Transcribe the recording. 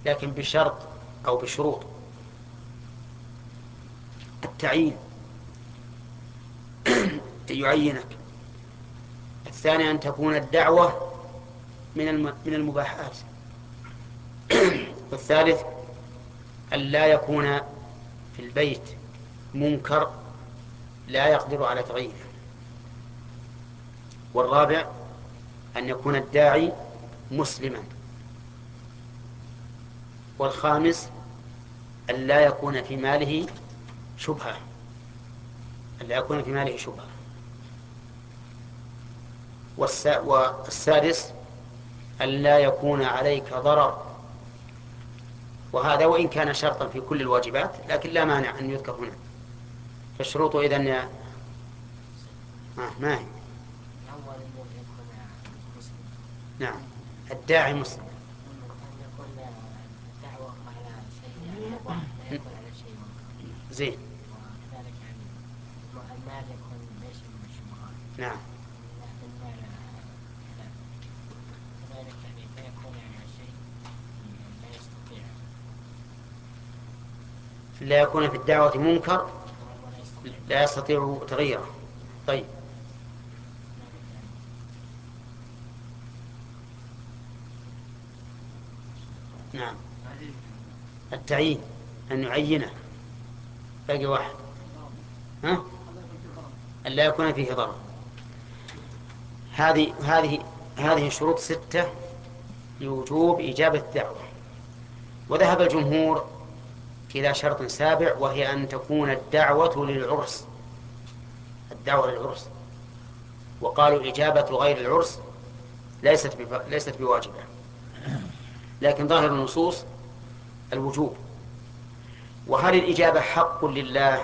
لكن بشرط أو بشروط: التعيين يعينك. الثاني أن تكون الدعوة من المباحات. والثالث أن لا يكون في البيت منكر لا يقدر على تغييره. والرابع أن يكون الداعي مسلما. والخامس أن لا يكون في ماله شبهة. أن لا يكون في ماله شبهة. والسادس أن لا يكون عليك ضرر. وهذا وإن كان شرطا في كل الواجبات لكن لا مانع أن يذكر هنا. فالشروط إذن ما هي؟ الأول أنه يكون مسلم. نعم، الداعي مسلم. أن يكون الدعوة على شيء يعني مباح، لا يكون على شيء منكر. زين. وكذلك يعني المال يكون ليس من الشبهات. نعم. المال حلال. كذلك يعني لا يكون يعني شيء لا يستطيع. لا يكون في الدعوة منكر ولا يستطيع. لا يستطيع تغييره. طيب. كذلك يعني نعم، التعيين أن يعينه. باقي واحد. ها؟ أن لا يكون فيه ضرر. هذه شروط 6 لوجوب إجابة الدعوة. وذهب الجمهور إلى شرط سابع، وهي أن تكون الدعوة للعرس. الدعوة للعرس. وقالوا إجابة غير العرس ليست بواجبة، لكن ظاهر النصوص الوجوب. وهل الإجابة حق لله